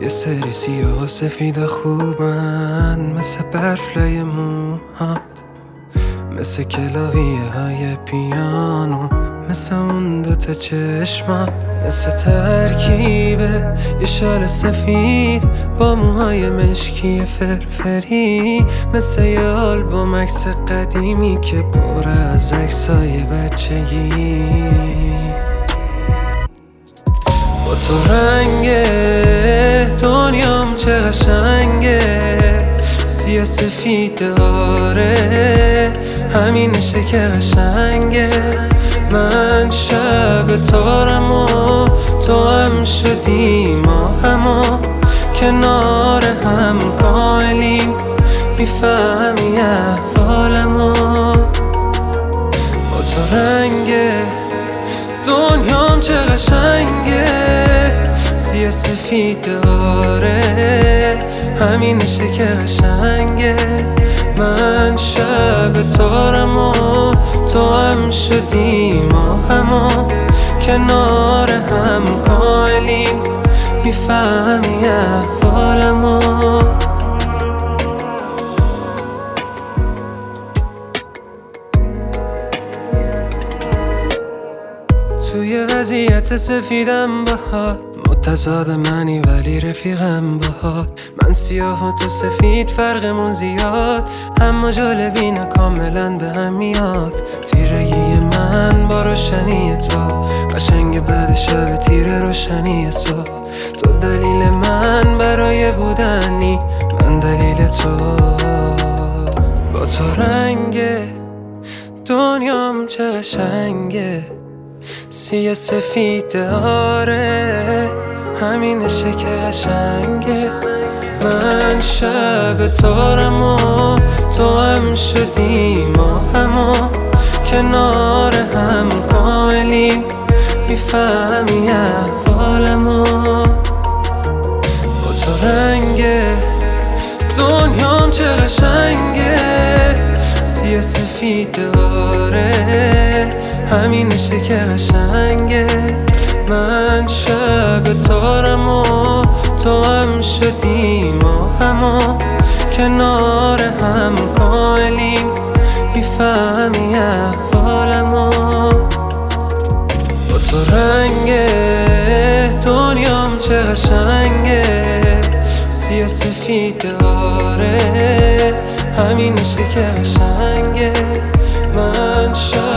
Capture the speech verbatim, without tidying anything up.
سری سیاه و سفید خوبن، مثل برف لای موهات، مثل کلاویه های پیانو، مثل اون دوتا چشمات، مثل ترکیب یه شال سفید با موهای مشکی فرفری، مثل یه آلبوم عکس قدیمی که پر از عکسای بچگی. با تو رنگ دنیام چه قشنگه، سیاه سفید آره همینشه که قشنگه. من شب تارم و تو هم شدی، ما همو کنار هم کاملیم، میفهمی احوالمو. با تو رنگ دنیام چه قشنگه، سیاه سفید آره همینشه که قشنگه. من شب تارم و تو هم شدی، ما همو کنار هم کاملیم، میفهمی احوالمو. توی وضعیت سفیدم باهات، متضاد منی ولی رفیقم باهات. من سیاه و تو سفید فرقمون زیاد، اما جالبینه کاملا به هم میاد. تیرگی من با روشنی تو، قشنگ بعد شب تیر روشنی صبح. تو دلیل من برای بودنی، من دلیل تو. با تو رنگ دنیام چه قشنگه، سیاه سفید آره همینشه که قشنگه. من شب تارم و تو هم شدی، ما همو کنار هم کاملیم، میفهمی احوالمو. با تو رنگ دنیام چه قشنگه، سیاه سفید آره همینشه که قشنگه. من شب تارم و تو هم شدی، ما همو کنار هم کاملیم، میفهمی احوالمو. با تو رنگ دنیام چه قشنگه، سیاه سفید آره همینشه که قشنگه. من شب